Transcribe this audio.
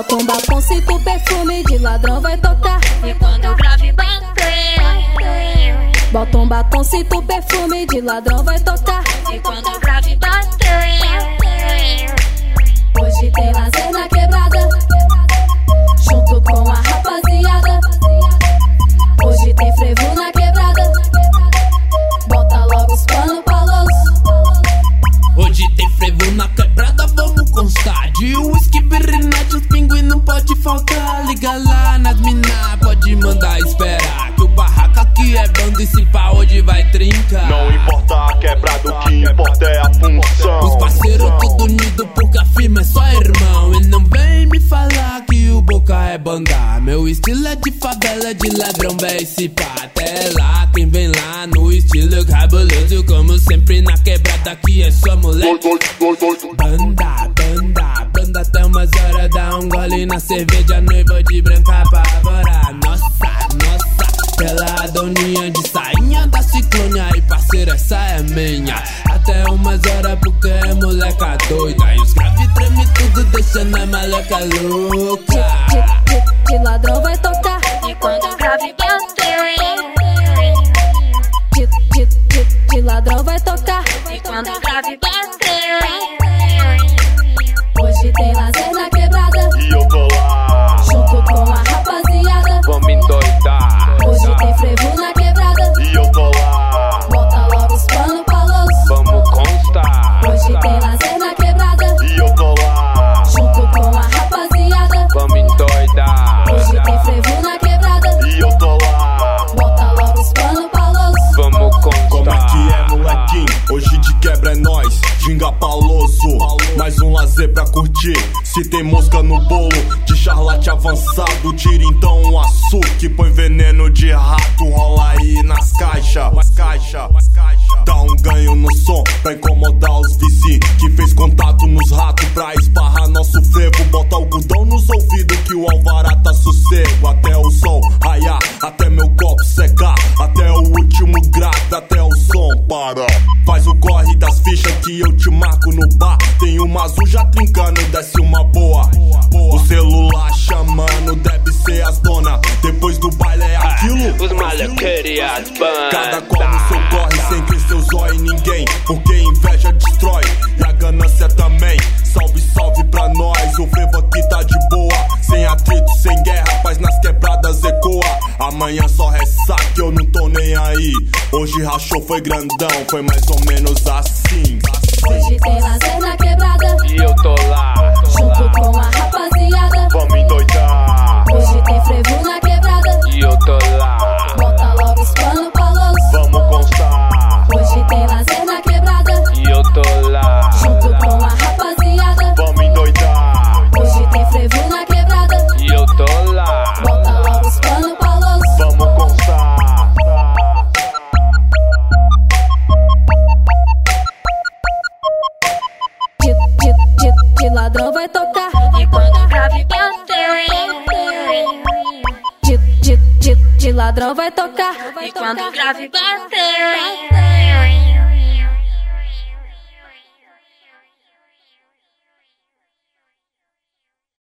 Bota um batom, sinto perfume de ladrão vai tocar. E quando o grave bater, Bota um batom, sinto perfume de ladrão vai tocar. e quando o grave bater, Hoje tem lazer na quebrada, junto com a rapaziada. Hoje tem frevo na quebrada, bota logo os pano pra louço. Hoje tem frevo na quebrada, vamos constar. De whisky, birrinete, os pinguim não pode faltar. Liga lá nas mina, pode mandar esperar. Que o barraco aqui é bando e se pá hoje vai trincar. Não importa a quebrada, o que importa é a função. Os parceiros tudo unido porque a firma é só irmão. E não vem me falar que o Boca é banda. Meu estilo é de favela, de ladrão, véi, se pá. Até lá, quem vem lá no estilo cabuloso. Como sempre na quebrada aqui é só moleque. Banda, banda, banda até umas horas. Dá um gole na cerveja, noiva de branca pra apavorar. Nossa, nossa, pela doninha de sainha da ciclone. Aí parceira, essa é minha. Até umas horas porque é moleca doida. E os grave treme tudo deixando a moleca louca. De ladrão vai tocar. e quando o grave bater, De ladrão vai tocar. e quando o grave bater, Hoje tem lazer na quebrada, E eu tô lá, junto com a rapaziada. vamos endoidar. Hoje tem frevo na quebrada, E eu tô lá, bota logo os pano pra louço. vamos constar. Hoje tem lazer na quebrada, E eu tô lá, junto com a rapaziada. vamos endoidar. Hoje tem frevo na quebrada, E eu tô lá, bota logo os pano pra louço. vamos constar. Como é que é, molequinho? Hoje de quebra é nós, ginga paloso. Mais um lazer pra curtir. Se tem mosca no bolo, de charlate avançado, tira então um açúcar, põe veneno de rato, rola aí nas caixas. Dá um ganho no som pra incomodar os vizinhos, que fez contato nos ratos pra esparrar nosso frevo. Bota algodão nos ouvidos que o alvará tá sossego. Até o sol raiar, até meu copo secar, até o último grado, até o som para. Faz o corre das fichas que eu te marco no bar. Tem uma azul já trincando, desce uma boa. O celular chamando, deve ser as dona. Depois do baile é aquilo. Os maloqueiros e as bandas. Cada qual no seu corre, sem que seu zóio ninguém. Porque inveja destrói e a ganância também. Salve, salve pra nós, o frevo aqui tá de boa. Sem atrito, sem guerra, paz nas quebradas ecoa. Amanhã só ressaca, eu não tô nem aí. Hoje rachou, foi grandão, foi mais ou menos assim. Hoje tem lazer na quebrada, E eu tô lá, junto com a rapaziada. vamos endoidar. Hoje tem frevo na quebrada, E eu tô lá, bota logo os pano pra louço. vamos constar. Hoje tem lazer na quebrada, E eu tô lá, junto com a rapaziada. vamos endoidar. Hoje tem frevo na quebrada, E eu tô lá, bota logo os pano pra louço. vamos constar. De ladrão vai tocar. e quando o grave bater, De ladrão vai tocar. e quando o grave bater.